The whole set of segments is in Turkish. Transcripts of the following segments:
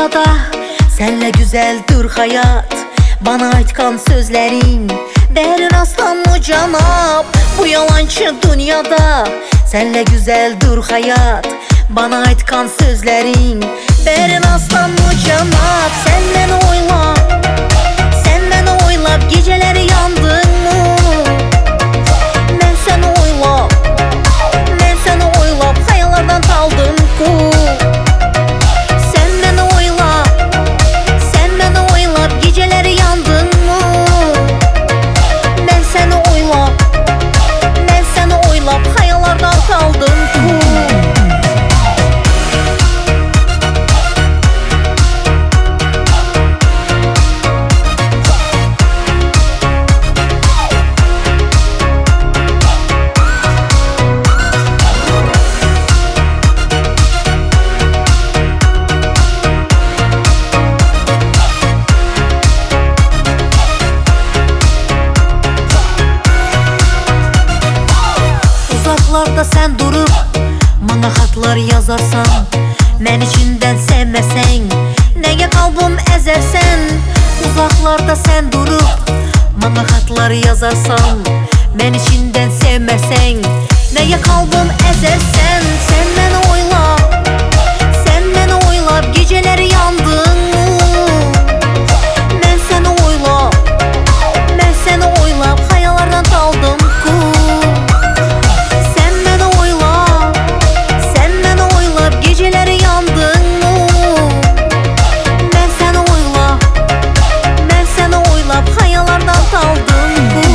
dünyada senle güzeldir hayat. Bana aytkan sözlerin derin aslan mı canap? Bu yalancı dünyada senle güzeldir hayat. Bana aytkan sözlerin derin aslan mı canap? Senden oylap geceleri yandın mı? Ben seni oylap hayallardan kaldım ku. Senden oylap geceleri yandın mı? Ben seni oylap hayallardan kaldım ku. Uzaklarda sen durup bana hatlar yazarsan, ben içinden sevmesen neye kalbim ezersen? Uzaklarda sen durup bana hatlar yazarsan, ben içinden sevmesen neye kalbim ezersen? Senden oylap geceleri yandın mı? Ben seni oylap hayallardan kaldım ku. Geceleri yandın mı? Ben seni oylap hayallardan kaldım bu.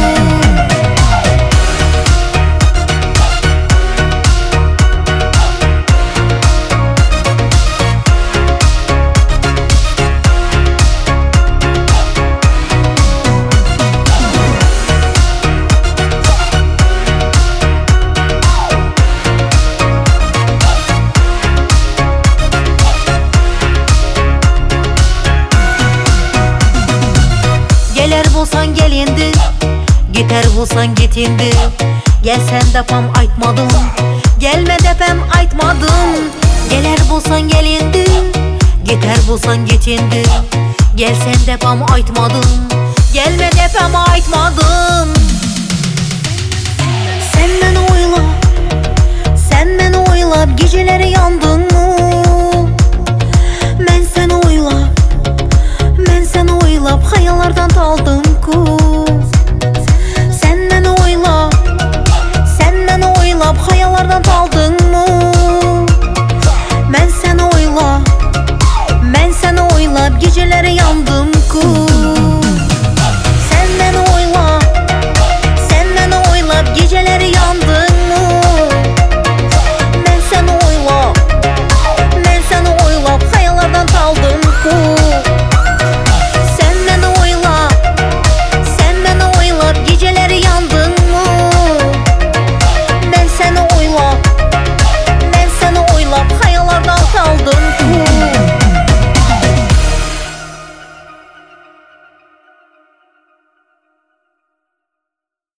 Geler bulsan gel endi, gider bulsan git endi. Gelsen depem aytmadım, gelme depem aytmadım. Geler bulsan gel endi, gider bulsan git endi. Gelsen depem aytmadım, gelme depem aytmadım. Sen beni oylap geceleri yandın